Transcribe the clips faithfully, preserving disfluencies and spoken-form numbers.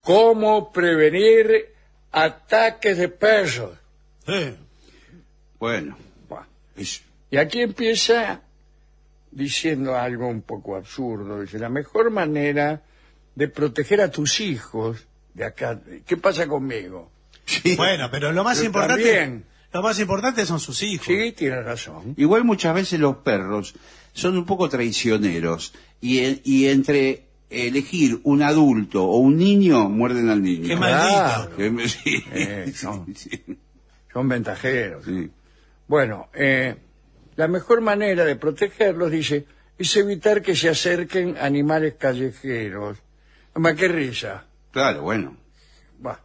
¿Cómo prevenir ataques de perros? Eh, Bueno, Buah. es- Y aquí empieza diciendo algo un poco absurdo. Dice, la mejor manera de proteger a tus hijos de acá... ¿Qué pasa conmigo? sí. Bueno, pero lo más Yo importante, también. lo más importante son sus hijos. Sí, tiene razón. Igual muchas veces los perros son un poco traicioneros y, en- y entre elegir un adulto o un niño muerden al niño. Qué Claro. maldito. Que- sí, Eh, no. sí, sí, Son ventajeros. sí. Bueno, eh, la mejor manera de protegerlos, dice, es evitar que se acerquen animales callejeros. Más qué risa. Claro, bueno. Bah.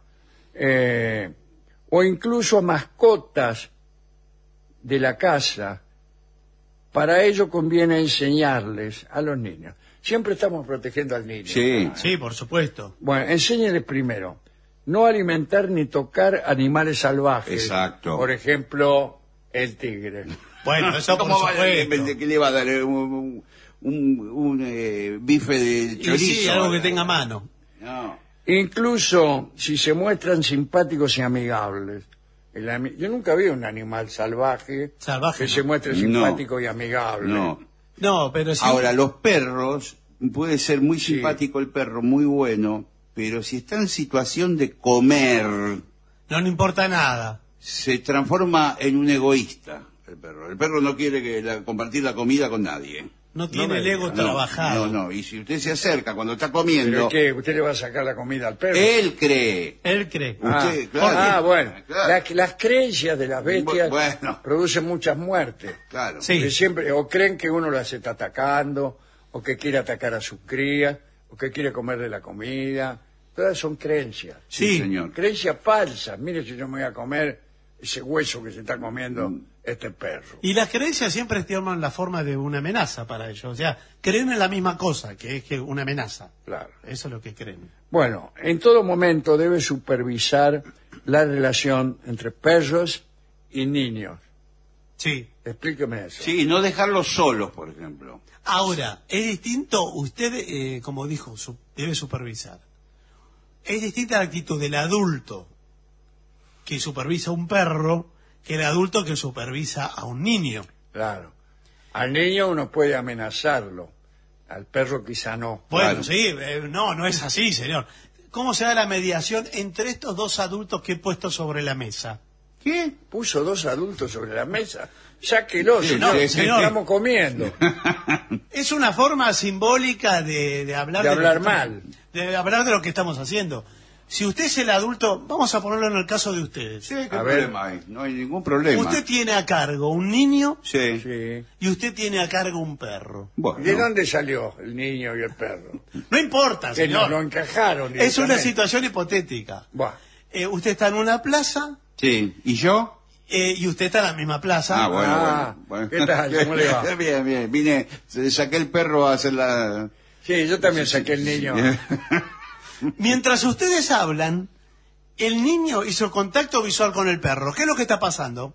Eh, o incluso a mascotas de la casa. Para ello conviene enseñarles a los niños. Siempre estamos protegiendo al niño. Sí. Sí, por supuesto. Bueno, enséñeles primero. No alimentar ni tocar animales salvajes. Exacto. Por ejemplo, el tigre. Bueno, eso por ¿Cómo va, supuesto. ¿Qué le va a dar? ¿Un, un, un, eh, bife de Y chorizo? sí, algo que tenga mano. No. Incluso si se muestran simpáticos y amigables. El ami- Yo nunca vi un animal salvaje, Salvaje, que no. se muestre No. simpático y amigable. No. No, pero sí. Ahora, los perros, puede ser muy Sí. simpático el perro, muy bueno, pero si está en situación de comer, No le importa nada. se transforma en un egoísta el perro. El perro no quiere que la- compartir la comida con nadie. No tiene me el ego diga, No, trabajado. No, no, y si usted se acerca cuando está ¿Pero comiendo, qué? ¿Usted le va a sacar la comida al perro? él cree. Él cree. Ah, Usted, claro. ah, bueno. Claro. Las, las creencias de las bestias Bueno. producen muchas muertes. Claro. Sí. Que siempre, o creen que uno las está atacando, o que quiere atacar a sus crías, o que quiere comerle la comida. Todas son creencias. Sí. señor. Creencias falsas. Mire si yo me voy a comer ese hueso que se está comiendo Mm. este perro. Y las creencias siempre toman la forma de una amenaza para ellos. O sea, creen en la misma cosa, que es que una amenaza. Claro. Eso es lo que creen. Bueno, en todo momento debe supervisar la relación entre perros y niños. Sí. Explíqueme eso. Sí, no dejarlos solos, por ejemplo. Ahora, es distinto, usted, eh, como dijo, su- debe supervisar. Es distinta la actitud del adulto que supervisa a un perro que el adulto que supervisa a un niño. Claro. Al niño uno puede amenazarlo, al perro quizá no. Bueno, Claro. sí, eh, no, no es así, señor. ¿Cómo se da la mediación entre estos dos adultos que he puesto sobre la mesa? ¿Qué? Puso dos adultos sobre la mesa. Sáquelo, Sí, señor. no, que señor. Estamos comiendo. Es una forma simbólica de, de hablar De lo hablar que mal. estamos- de hablar de lo que estamos haciendo. Si usted es el adulto, vamos a ponerlo en el caso de ustedes. Sí, ¿qué A ver. problema hay? No hay ningún problema. Usted tiene a cargo un niño Sí. Sí. y usted tiene a cargo un perro. Bueno. ¿De dónde salió el niño y el perro? No importa, Que no señor. lo encajaron. Es una directamente. situación hipotética. Buah. Eh, usted está en una plaza Sí. ¿Y yo? eh, y usted está en la misma plaza. Ah, bueno, Ah, bueno, bueno. ¿qué tal? ¿Cómo le va? Bien, bien. Vine, saqué el perro a hacer la... Sí, yo también saqué el niño. Mientras ustedes hablan, el niño hizo contacto visual con el perro. ¿Qué es lo que está pasando?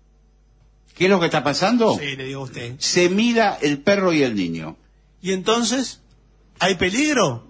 ¿Qué es lo que está pasando? Sí, le digo a usted. Se mira el perro y el niño. ¿Y entonces? ¿Hay peligro?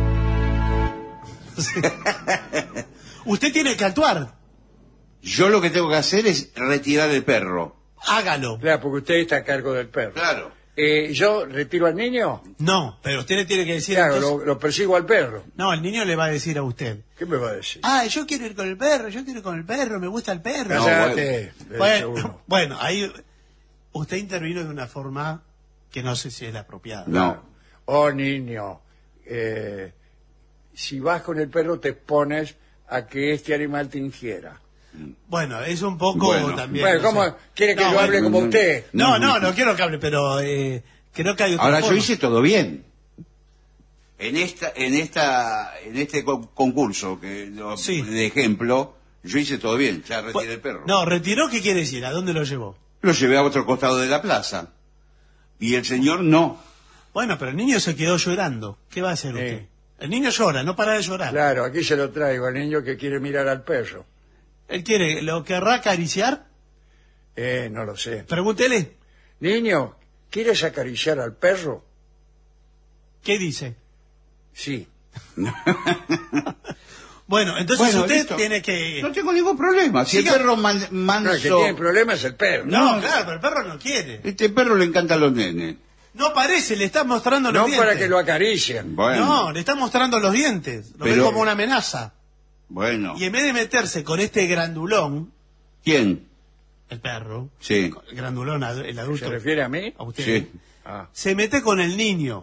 Sí. Usted tiene que actuar. Yo lo que tengo que hacer es retirar el perro. Hágalo. Claro, porque usted está a cargo del perro. Claro. Eh, ¿Yo retiro al niño? No, pero usted le tiene que decir... Claro, entonces- lo, lo persigo al perro. No, el niño le va a decir a usted. ¿Qué me va a decir? Ah, yo quiero ir con el perro, yo quiero ir con el perro, me gusta el perro. No, Cállate, le dice Bueno, uno. bueno, ahí usted intervino de una forma que no sé si es la apropiada. No. Oh, niño, eh, si vas con el perro te expones a que este animal te ingiera. Bueno, es un poco Bueno. también... Bueno, no ¿cómo sé. quiere que No, yo hable bueno, como usted? No, no, no quiero que hable, pero eh, creo que hay otra Ahora yo forma. hice todo bien. En esta, en esta, en este co- concurso que lo- Sí. de ejemplo, yo hice todo bien. Ya retiré Pues- el perro. No, retiró, ¿qué quiere decir? ¿A dónde lo llevó? Lo llevé a otro costado de la plaza. Y el señor no. Bueno, pero el niño se quedó llorando. ¿Qué va a hacer Sí. usted? El niño llora, no para de llorar. Claro, aquí se lo traigo al niño que quiere mirar al perro. Él quiere, ¿lo querrá acariciar? Eh, no lo sé. Pregúntele. Niño, ¿quieres acariciar al perro? ¿Qué dice? Sí. Bueno, entonces Bueno, usted listo. tiene que... No tengo ningún problema. Si Siga- el perro man- manso... No, el que tiene problema es el perro. No, No, claro, pero el perro no quiere. Este perro le encanta a los nenes. No parece, le está mostrando los No dientes. para que lo acaricien. Bueno, No, le está mostrando los dientes. Lo ve Pero- como una amenaza. bueno. Y en vez de meterse con este grandulón, ¿Quién? el perro, Sí, el grandulón, ad- el adulto, ¿Se refiere a mí? a usted, sí. Ah. se mete con el niño.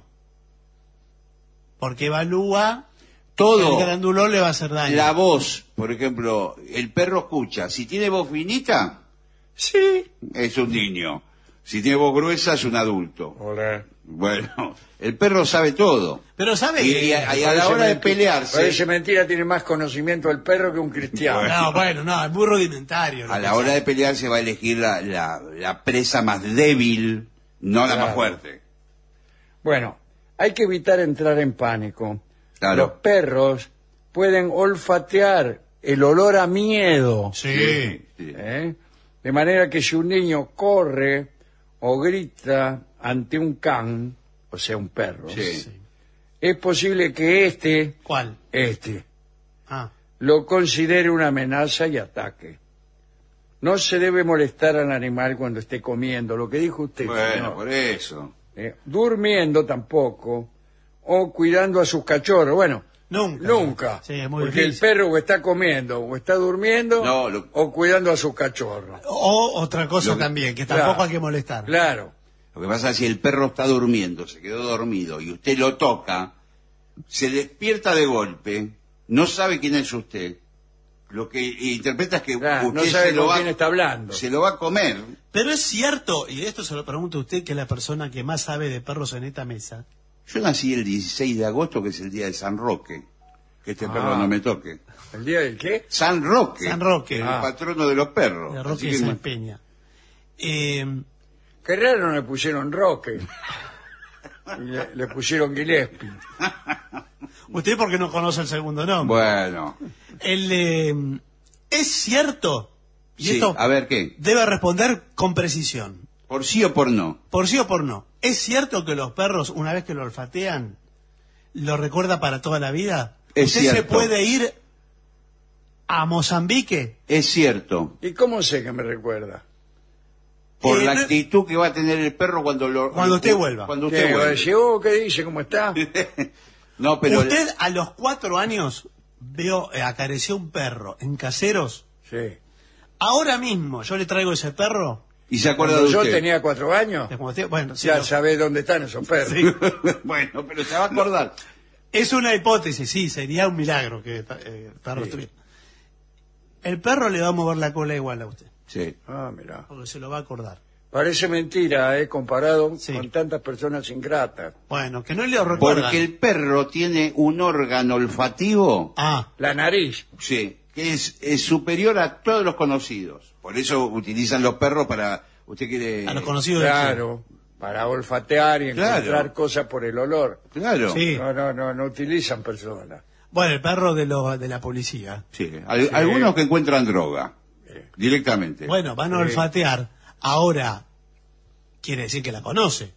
Porque evalúa Todo. que el grandulón le va a hacer daño. La voz, por ejemplo, el perro escucha. Si tiene voz finita, Sí. es un niño. Si tiene voz gruesa, es un adulto. Hola. Bueno, el perro sabe todo. Pero sabe Y, que... y a, y a la hora de pelearse, Parece mentira, tiene más conocimiento el perro que un cristiano. No, bueno, no, es muy rudimentario. lo a que la hora sabe. de pelearse va a elegir la, la, la presa más débil, no la Claro. más fuerte. Bueno, hay que evitar entrar en pánico. Claro. Los perros pueden olfatear el olor a miedo. Sí. sí. ¿eh? De manera que si un niño corre o grita ante un can, o sea, un perro, Sí. es posible que este, ¿Cuál? este, Ah, lo considere una amenaza y ataque. No se debe molestar al animal cuando esté comiendo, lo que dijo usted. Bueno, señor. por eso. Eh, durmiendo tampoco, o cuidando a sus cachorros. Bueno, nunca. nunca. Sí, es muy porque el difícil. perro o está comiendo, o está durmiendo, No, lo- o cuidando a sus cachorros. O otra cosa Lo que- también, que Claro. tampoco hay que molestar. Claro. Lo que pasa es que si el perro está durmiendo, se quedó dormido, y usted lo toca, se despierta de golpe, no sabe quién es usted, lo que interpreta es que Claro, usted no sabe se, lo con va, quién está hablando. se lo va a comer. Pero es cierto, y esto se lo pregunto a usted, que es la persona que más sabe de perros en esta mesa. Yo nací el dieciséis de agosto, que es el día de San Roque. Que este Ah. perro no me toque. ¿El día del qué? San Roque. San Roque. El Ah. patrono de los perros. De Así Roque que San me- Peña. Eh, Qué raro no le pusieron Roque. Y le, le pusieron Gillespie. usted porque no conoce el segundo nombre. Bueno. El, eh, es cierto, y Sí, esto a ver qué. debe responder con precisión, ¿Por sí o por no? por sí o por no. ¿Es cierto que los perros, una vez que lo olfatean, lo recuerda para toda la vida? Es ¿Usted se cierto. puede ir a Mozambique? Es cierto. ¿Y cómo sé que me recuerda? Por Eh, la no- actitud que va a tener el perro cuando lo... Cuando usted vuelva. Cuando ¿Qué? usted ¿Va a vuelva. decir, oh, ¿qué dice? ¿Cómo está? No, pero... Usted a los cuatro años veo, eh, acarició un perro en Caseros. Sí. Ahora mismo yo le traigo ese perro. ¿Y se acuerda Cuando de yo usted? Eh, tenía cuatro años, de cuando usted- bueno, sí, ya no. sabés dónde están esos perros. Sí. Bueno, pero se va a acordar. Es una hipótesis, sí, sería un milagro que eh, el perro Sí. estuviera. El perro le va a mover la cola igual a usted, Sí. Ah, mira. porque se lo va a acordar. Parece mentira, ¿eh? Comparado Sí. con tantas personas ingratas. Bueno, que no le lo recuerdan. Porque el perro tiene un órgano olfativo, Ah, La nariz. sí, que es, es superior a todos los conocidos. Por eso utilizan los perros para... ¿Usted quiere...? a los conocidos de Claro. Para olfatear y encontrar Claro. cosas por el olor. Claro. Sí. No, no, no, no utilizan personas. Bueno, el perro de, lo, de la policía. Sí. Al- Algunos que encuentran droga, directamente. Bueno, van a Sí. olfatear. Ahora, quiere decir que la conoce.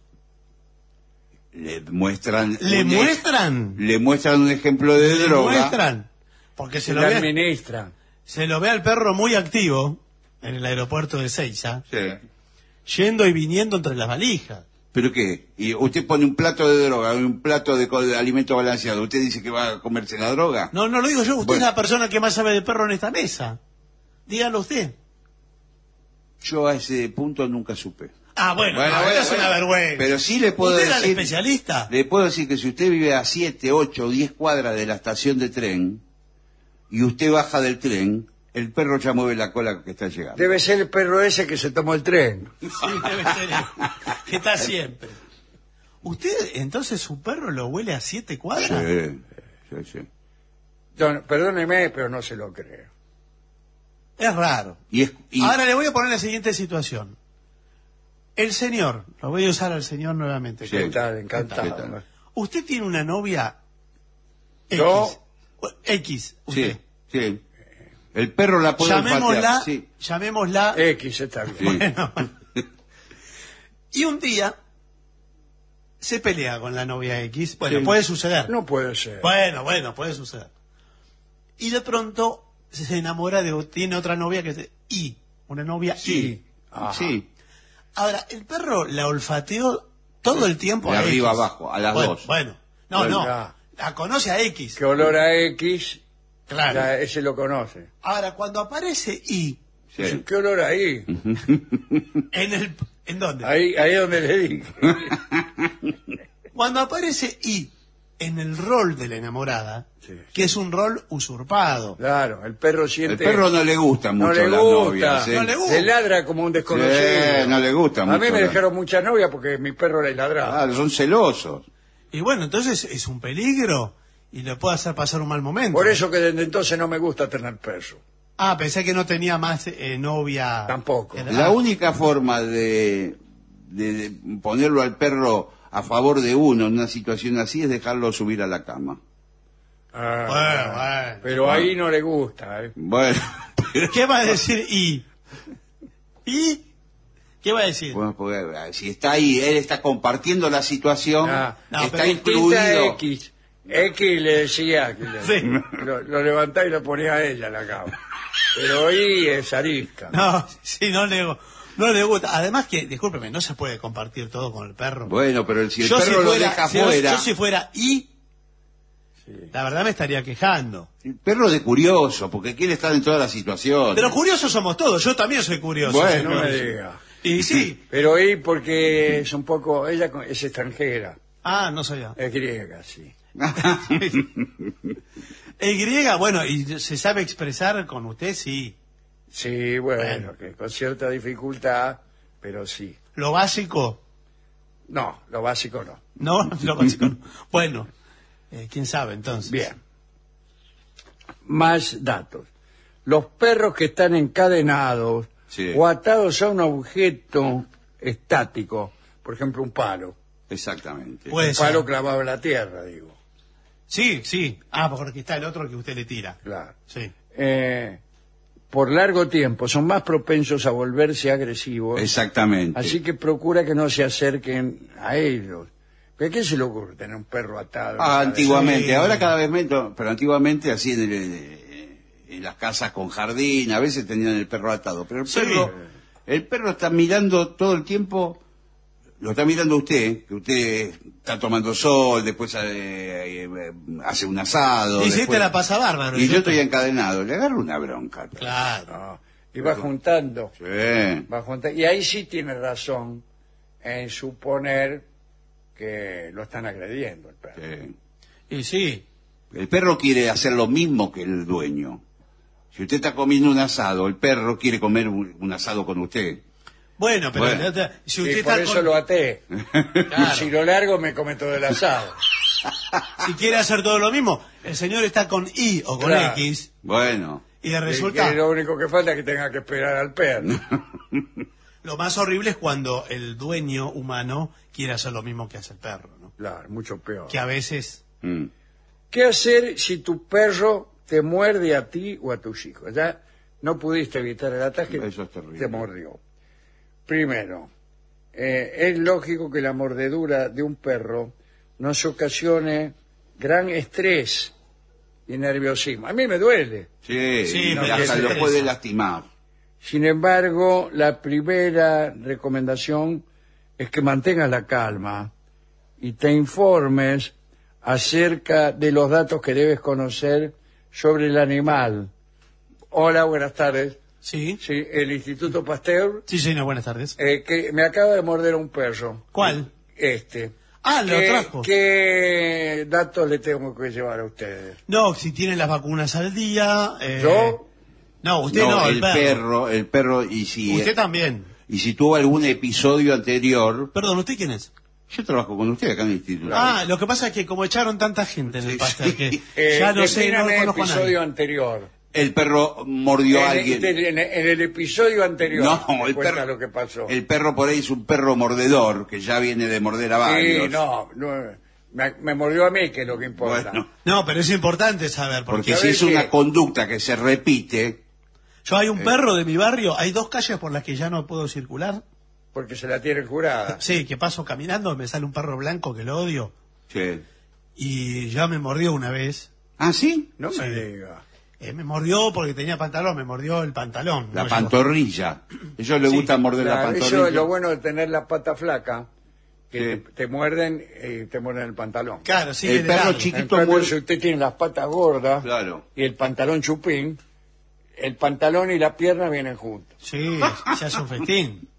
Le muestran... ¿Le un ex- muestran? Le muestran un ejemplo de ¿Le droga. muestran? Porque se Se lo, la ve, administran. se lo ve al perro muy activo en el aeropuerto de Seiza, Sí. yendo y viniendo entre las valijas. ¿Pero qué? Y usted pone un plato de droga, un plato de, co- de alimento balanceado. ¿Usted dice que va a comerse la droga? No, no lo digo yo, usted Bueno. es la persona que más sabe de perro en esta mesa. Dígalo usted. Yo a ese punto nunca supe. Ah, bueno, Bueno, no, bueno, es una bueno. vergüenza. Pero sí le puedo ¿Usted era el decir- especialista? Le puedo decir que si usted vive a siete, ocho o diez cuadras de la estación de tren y usted baja del tren, el perro ya mueve la cola que está llegando. Debe ser el perro ese que se tomó el tren. Sí, debe ser él, que está siempre. ¿Usted, entonces, su perro lo huele a siete cuadras? Sí, sí, sí. Don- perdóneme, pero no se lo creo. Es raro. Y es, y- Ahora le voy a poner la siguiente situación. El señor, lo voy a usar al señor nuevamente. Sí. ¿Qué tal? ¿Qué Encantado. tal? Usted tiene una novia X. Yo- X. Usted. sí, sí. El perro la puede Llamémosla, olfatear, sí. llamémosla. X está bien. Sí. Bueno. Y un día se pelea con la novia X. Bueno, Sí. puede suceder. No puede ser. Bueno, bueno, puede suceder. Y y de pronto se enamora de, tiene otra novia que es I, una novia Sí. I. Ajá. Sí, Ahora, el perro la olfateó todo el tiempo de a arriba X. abajo, a las bueno, dos. Bueno, no, Bueno, no, ya. la conoce a X. Que olor a X, Claro. ya ese lo conoce. Ahora, cuando aparece I, Sí. ¿Qué olor ahí? en el... ¿En dónde? Ahí, ahí es donde le dije. Cuando aparece I en el rol de la enamorada, Sí. que es un rol usurpado. Claro, el perro El siente... perro no le gusta no mucho le las gusta, novias. ¿eh? no le gusta. le ladra como un desconocido. Sí, no le gusta A mucho mí me la- dejaron muchas novias porque mi perro le ladraba. Ah, son celosos. Y bueno, entonces es un peligro y le puede hacer pasar un mal momento. Por eso que desde entonces no me gusta tener perro. Ah, pensé que no tenía más eh, novia. Tampoco. Era- La ah, única forma de, de- de ponerlo al perro a favor de uno en una situación así es dejarlo subir a la cama. Ah, Bueno, bueno. pero ahí no le gusta. ¿eh? Bueno, pero- ¿Qué va a decir I? ¿Y? ¿Qué va a decir? bueno, porque, eh, si está ahí, él está compartiendo la situación, Ah, no, está pero Distinta incluido. X. X le decía que le- Sí. lo, lo levantaba y lo ponía a ella en la cama. Pero ahí es arisca. No, sí, no le, no le gusta. Además que, discúlpeme, no se puede compartir todo con el perro. Bueno, pero el- si el yo perro si lo fuera, deja si yo- afuera, yo si fuera I, la verdad me estaría quejando. el perro de curioso, porque quiere estar en todas las situaciones. Pero curiosos somos todos, yo también soy curioso. Bueno, No me señor. diga. Y sí. Pero ahí porque es un poco... Ella es extranjera. Ah, no sabía. Es griega, sí. El griega, bueno, y se sabe expresar con usted, sí. Sí, bueno, Bueno. que con cierta dificultad, pero sí. Lo básico, No, lo básico no. no, lo básico no. Bueno, eh, quién sabe entonces. Bien. Más datos. Los perros que están encadenados Sí. o atados a un objeto estático, por ejemplo un palo, Exactamente. Puede un ser. palo clavado en la tierra, digo, Sí, sí. Ah, porque está el otro que usted le tira. claro. Sí. Eh, por largo tiempo son más propensos a volverse agresivos, Exactamente. así que procura que no se acerquen a ellos. ¿Pero qué se le ocurre tener un perro atado? Ah, antiguamente, Sí. ahora cada vez menos, pero antiguamente así en, el- en las casas con jardín, a veces tenían el perro atado, pero el Sí. perro, el perro está mirando todo el tiempo, lo está mirando usted, que usted está tomando sol, después eh, eh, hace un asado. Y si después- te la pasa bárbaro. Y yo estoy encadenado, le agarro una bronca. Claro. No, y va juntando, Sí. va juntando. Y ahí sí tiene razón en suponer que lo están agrediendo el perro. Sí. Y sí. El perro quiere hacer lo mismo que el dueño. Si usted está comiendo un asado, el perro quiere comer un, un asado con usted. Bueno, pero Bueno. la otra- si Y usted por está eso con- lo até. Claro. Y si lo largo me come todo el asado. si quiere hacer todo lo mismo, el señor está con I o con Claro. X Bueno, y le Y resulta que lo único que falta es que tenga que esperar al perro. lo más horrible es cuando el dueño humano quiere hacer lo mismo que hace el perro, ¿no? Claro, mucho peor. Que a veces mm, ¿Qué hacer si tu perro te muerde a ti o a tus hijos? Ya no pudiste evitar el ataque, Eso es terrible. te mordió. Primero, eh, es lógico que la mordedura de un perro nos ocasione gran estrés y nerviosismo. A mí me duele. sí, Sí, y pero hasta que lo se puede estresa. lastimar. Sin embargo, la primera recomendación es que mantengas la calma y te informes acerca de los datos que debes conocer sobre el animal. Hola, buenas tardes. sí. Sí, el Instituto Pasteur, Sí, señor, buenas tardes. eh, que me acaba de morder un perro. ¿Cuál? Este. Ah, lo ¿Qué, trajo. ¿Qué datos le tengo que llevar a ustedes? No, si tiene las vacunas al día. eh, ¿Yo? No, usted no, No, el, el perro. perro, el perro, y si, Usted también. y si tuvo algún episodio anterior, Perdón, ¿usted quién es? yo trabajo con usted acá en el instituto. Ah, lo que pasa es que como echaron tanta gente en el Sí, pastel sí. que Eh, ya no sé, no defíname conozco a nadie. episodio anterior. El perro mordió a En, alguien. en- en el episodio anterior. No, me el cuenta perro, lo que pasó. el perro por ahí es un perro mordedor, que ya viene de morder a varios. Sí, no, no, me, me mordió a mí, que es lo que importa. Bueno, No, pero es importante saber, porque porque a si ver es que- una conducta que se repite, yo hay Eh. un perro de mi barrio, hay dos calles por las que ya no puedo circular. Porque se la tiene jurada. Sí, que paso caminando, me sale un perro blanco que lo odio. sí. Y ya me mordió una vez. ¿Ah, sí? No Sí. me diga. Eh, me mordió porque tenía pantalón, me mordió el pantalón. La no pantorrilla. A ellos les Sí, gusta morder la Claro, pantorrilla. eso es lo bueno de tener la pata flaca, que Sí. te, te muerden y te muerden el pantalón. yo. Claro, sí. El de perro largo. chiquito En cambio, muerde- si usted tiene las patas gordas Claro. y el pantalón chupín, el pantalón y la pierna vienen juntos. Sí, se hace un festín.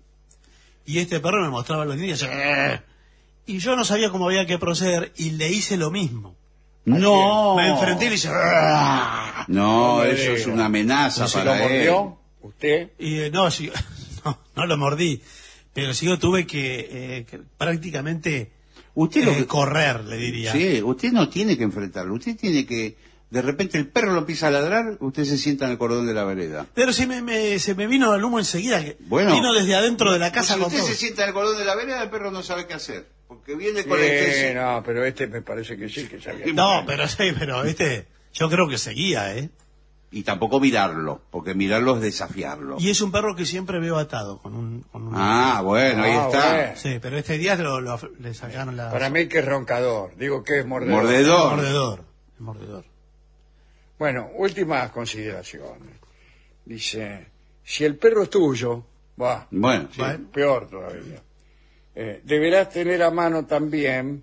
Y este perro me mostraba los dientes. "Eh". Y yo no sabía cómo había que proceder y le hice lo mismo. No. Me enfrenté y le hice... "Ah". No, No me eso es diga. una amenaza ¿Se para lo mordió él. usted? Y eh, no, sí, no, no lo mordí. Pero sí yo tuve que, eh, que prácticamente Usted lo eh, que- correr, le diría. Sí, usted no tiene que enfrentarlo. Usted tiene que, de repente el perro lo empieza a ladrar, usted se sienta en el cordón de la vereda. Pero sí me, me- se me vino el humo enseguida. que Bueno. Vino desde adentro de la casa si con usted todo. se sienta en el cordón de la vereda, el perro no sabe qué hacer. Porque viene Sí, con la intención. no, pero este me parece que sí, que sabía. No, pero sí, pero este, yo creo que seguía, ¿eh? Y tampoco mirarlo, porque mirarlo es desafiarlo. Y es un perro que siempre veo atado con un... Con un Ah, bueno, ahí Ah, está. bueno. Sí, pero este día lo, lo- le sacaron la... Para mí que es roncador, digo que es mordedor. Mordedor. Mordedor. el mordedor. Bueno, últimas consideraciones. Dice, si el perro es tuyo, va, Bueno, sí. Bueno. peor todavía. Eh, deberás tener a mano también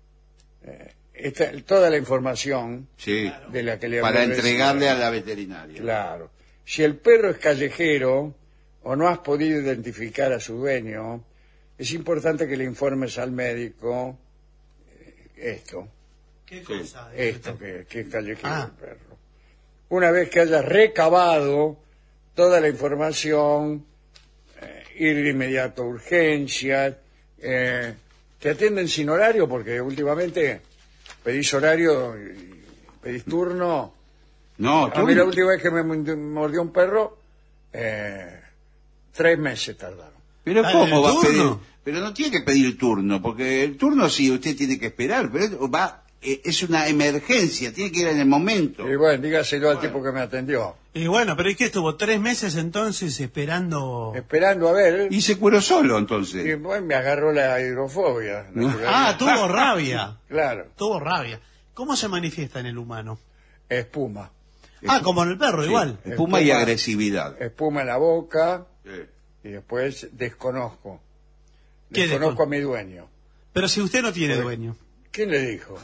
eh, esta- toda la información Sí. de la que le Para hablé entregarle recién. a la veterinaria. Claro. Si el perro es callejero o no has podido identificar a su dueño, es importante que le informes al médico eh, esto, ¿Qué cosa? esto que, que es callejero Ah. el perro. Una vez que hayas recabado toda la información, eh, ir de inmediato a urgencias, eh, te atienden sin horario porque últimamente pedís horario, y pedís turno. No, A tú... mí la última vez que me mordió un perro, eh, tres meses tardaron. Pero Ah, ¿cómo ¿el va a pedir? turno? Pero no tiene que pedir turno, porque el turno sí usted tiene que esperar, pero va eh, es una emergencia, tiene que ir en el momento. Y bueno, dígaselo al tipo que me atendió. Y bueno, pero es que estuvo tres meses entonces esperando... Esperando a ver, Y se curó solo, y entonces. bueno, me agarró la hidrofobia. Ah, tuvo rabia. Claro, Tuvo rabia. ¿Cómo se manifiesta en el humano? espuma. Ah, como en el perro, Sí, igual. espuma y Espuma. agresividad. Espuma en la boca Sí. y después desconozco. ¿Qué Desconozco descon- a mi dueño. Pero si usted no tiene dueño. ¿Quién le dijo?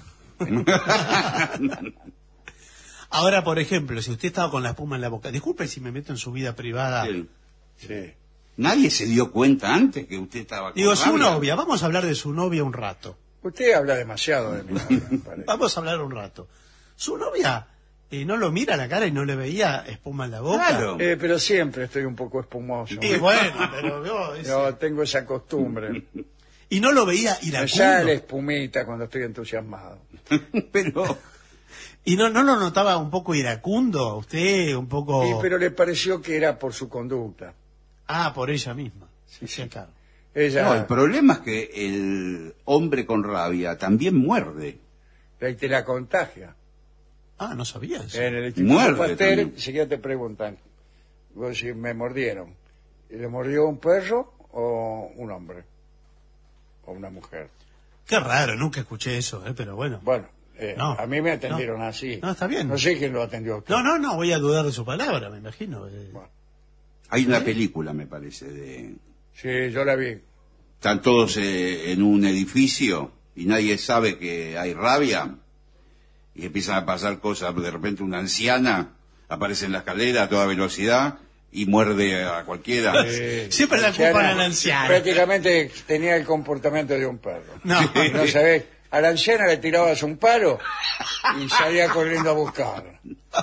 Ahora, por ejemplo, si usted estaba con la espuma en la boca, disculpe si me meto en su vida privada. Sí. Sí. Nadie se dio cuenta antes que usted estaba con Digo, su rabia. novia, vamos a hablar de su novia un rato. Usted habla demasiado de mi novia, me parece. Vamos a hablar un rato. Su novia eh, no lo mira a la cara y no le veía espuma en la boca. Claro. Eh, pero siempre estoy un poco espumoso. Y bueno, pero yo, ese- Yo tengo esa costumbre. y no lo veía Me iracundo. sale espumita cuando estoy entusiasmado. Pero Y no, no lo notaba un poco iracundo, usted un poco... Y, pero le pareció que era por su conducta. Ah, por ella misma. Sí, sí, claro. Ella, no, el problema es que el hombre con rabia también muerde. y te la contagia. Ah, no sabía eso. En el Instituto Muerde Pasteur, también. enseguida te preguntan, vos si me mordieron. ¿Le mordió un perro o un hombre? O una mujer. Qué raro, nunca escuché eso, eh, pero bueno. Bueno, eh, No, a mí me atendieron no. así. No, está bien. No sé quién lo atendió a usted. No, no, no, voy a dudar de su palabra, me imagino. eh. Bueno, Hay una película, me parece, de... sí, yo la vi. Están todos eh, en un edificio y nadie sabe que hay rabia y empiezan a pasar cosas. De repente una anciana aparece en la escalera a toda velocidad y muerde a cualquiera. Eh, Siempre la anciana, culpan a la anciana. Prácticamente tenía el comportamiento de un perro. No. Y no sabés, a la anciana le tirabas un palo y salía corriendo a buscarla.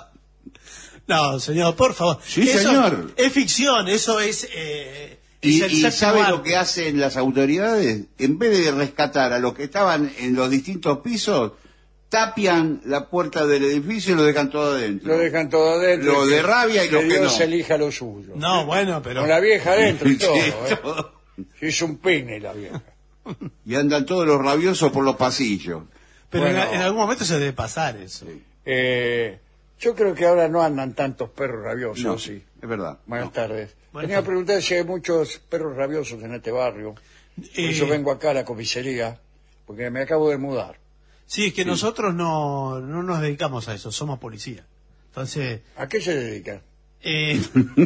No, señor, por favor. Sí, Eso señor. Es ficción, eso es... eh, Y, es el y séptimo ¿sabe arte. lo que hacen las autoridades? En vez de rescatar a los que estaban en los distintos pisos, tapian la puerta del edificio y lo dejan todo adentro. Lo dejan todo adentro. Lo de rabia y que lo que Dios no. elija lo suyo. No, bueno, pero... Con la vieja adentro y Sí, todo, ¿eh? todo. Se hizo un pene la vieja. Y andan todos los rabiosos por los pasillos. Pero Bueno. en, en algún momento se debe pasar eso. Eh, yo creo que ahora no andan tantos perros rabiosos, No, sí. es verdad. Buenas No. tardes. Buenas Tenía que tardes. preguntar si hay muchos perros rabiosos en este barrio. Por Eh, eso vengo acá a la comisaría, porque me acabo de mudar. Sí, es que nosotros no, no nos dedicamos a eso, somos policía. Entonces, ¿A qué se dedica? eh,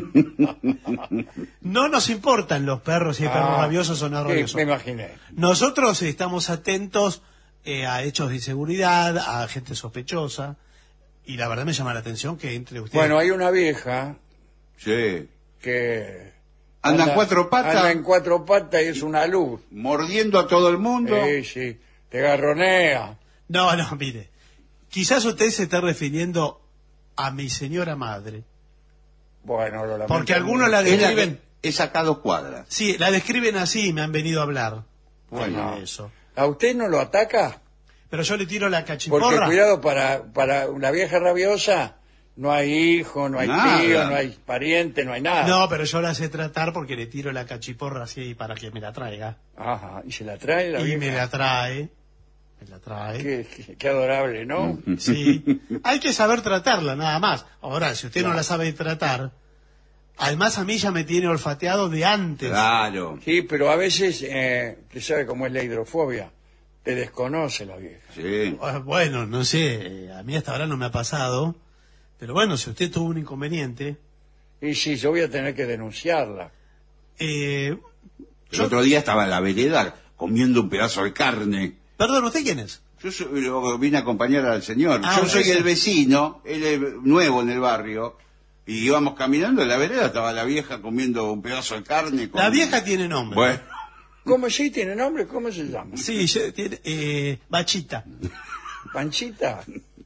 no nos importan los perros, si hay perros Ah, rabiosos o no sí, rabiosos. me imaginé. Nosotros estamos atentos eh, a hechos de inseguridad, a gente sospechosa, y la verdad me llama la atención que entre ustedes... Bueno, hay una vieja Sí. que... Anda en cuatro patas. Anda en cuatro patas y es una luz. Mordiendo a todo el mundo. Sí, sí, te garronea. No, no, mire, quizás usted se está refiriendo a mi señora madre, Bueno, lo lamento porque algunos mucho. la Es, la que- describen... es acá a dos cuadras. Sí, la describen así y me han venido a hablar. Bueno. de eso. ¿A usted no lo ataca? Pero yo le tiro la Porque cachiporra. cuidado, para, para una vieja rabiosa no hay hijo, no hay Nada. tío, no hay pariente, no hay nada. No, pero yo la sé tratar porque le tiro la cachiporra así para que me la traiga. Ajá, y se la trae la Y vieja. me la trae. Me la trae. Qué, qué- qué adorable, ¿no? Sí. Hay que saber tratarla, nada más. Ahora, si usted no la sabe tratar, además a mí ya me tiene olfateado de antes. Claro. Sí, pero a veces, eh, usted sabe cómo es la hidrofobia, te desconoce la vieja. Sí. Ah, Bueno, no sé, a mí hasta ahora no me ha pasado. Pero bueno, si usted tuvo un inconveniente... Y sí, yo voy a tener que denunciarla. Eh, El otro día estaba en la vereda comiendo un pedazo de carne. perdón, ¿usted quién es? Yo soy- lo vine a acompañar al señor. Ah, Yo soy ese. el vecino, él es nuevo en el barrio. Y íbamos caminando en la vereda, estaba la vieja comiendo un pedazo de carne. con- La vieja tiene nombre. Bueno, ¿Cómo sí? ¿Tiene nombre? ¿Cómo se llama? Sí, yo- tiene, eh, Bachita. ¿Panchita?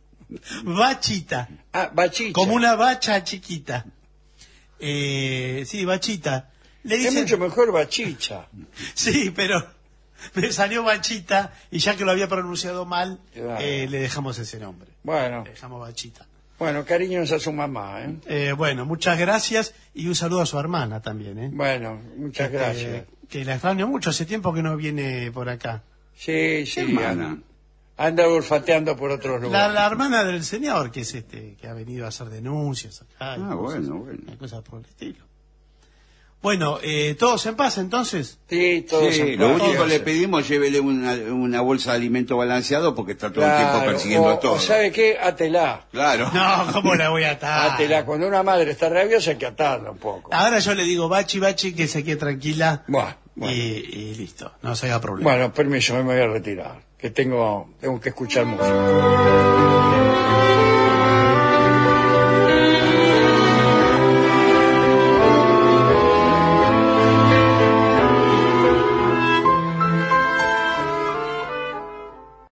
Bachita. Ah, Bachicha. Como una bacha chiquita. Eh, sí, Bachita. Le Es dicen, mucho mejor Bachicha. sí, pero me salió Bachita y ya que lo había pronunciado mal, Claro. eh, le dejamos ese nombre. Bueno, Le dejamos Bachita. bueno, cariños a su mamá, ¿eh? Eh, bueno, muchas gracias y un saludo a su hermana también, ¿eh? Bueno, muchas gracias. Eh, que la extraño mucho, hace tiempo que no viene por acá. Sí, sí, hermana. anda, anda olfateando por otros La, lugares. la hermana del señor, que es este, que ha venido a hacer denuncias acá. y Ah, cosas, bueno, bueno. y cosas por el estilo. Bueno, eh, ¿todos en paz entonces? Sí, todos sí, en lo paz. único que le pedimos, llévele una, una bolsa de alimento balanceado porque está todo el tiempo Claro, persiguiendo o, a todos. o ¿sabe qué? Atela. Claro. No, ¿cómo la voy a atar? Atela. Cuando una madre está rabiosa hay que atarla un poco. Ahora yo le digo, Bachi, Bachi, que se quede tranquila Bueno, bueno. Y, y listo, no se haga problema. Bueno, permiso, me voy a retirar. Que tengo, tengo que escuchar música.